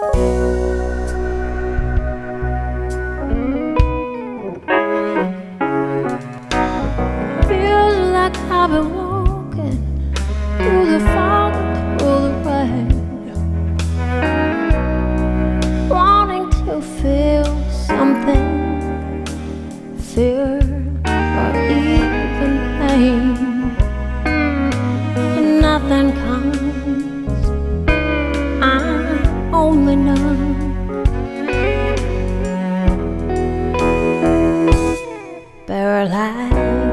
Feels like I've been walking through the fog, through the rain, wanting to feel something, fear or even pain, but nothing comes. I only know paralyzed.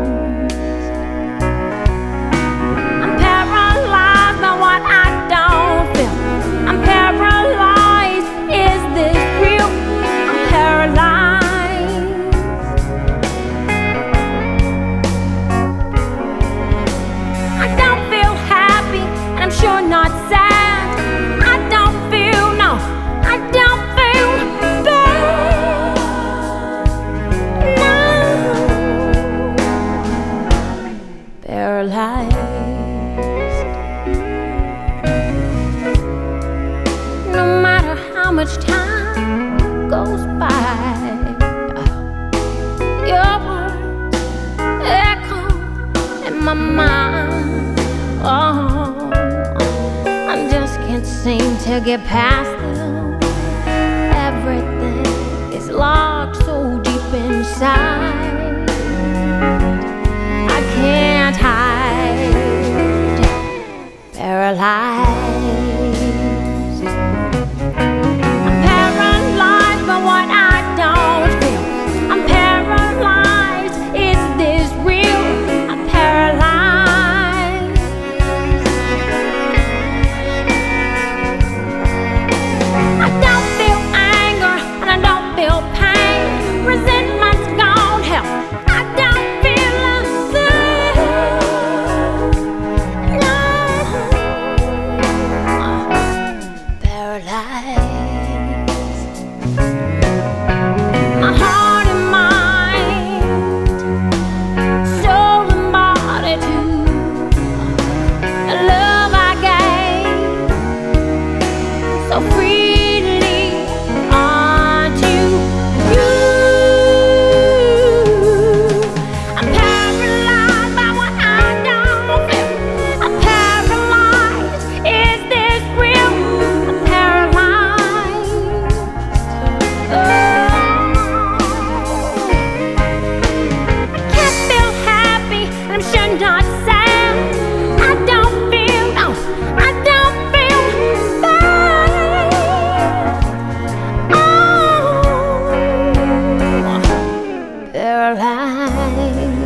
I'm paralyzed by what I don't feel. I'm paralyzed. Is this real? I'm paralyzed. I don't feel happy, and I'm sure not sad. I don't feel, no, I don't feel bad. No. Paralyzed. No matter how much time goes by, your words echo in my mind. Oh, I just can't seem to get past them. Everything is locked so deep inside. I can't hide. Paralyzed. I'm paralyzed by what I don't feel. I'm paralyzed. Is this real? I'm paralyzed. I don't feel anger and I don't feel pain. Resentment's gone, hell, I don't feel a thing. No. Paralyzed. My heart and mind, soul and body too. The love I gave so freely unto you. I'm paralyzed by what I don't feel. I'm paralyzed. Is this real? I'm paralyzed. Oh. I can't feel happy, and I'm sure not sad. I don't feel, no, I don't feel bad. Oh, paralyzed.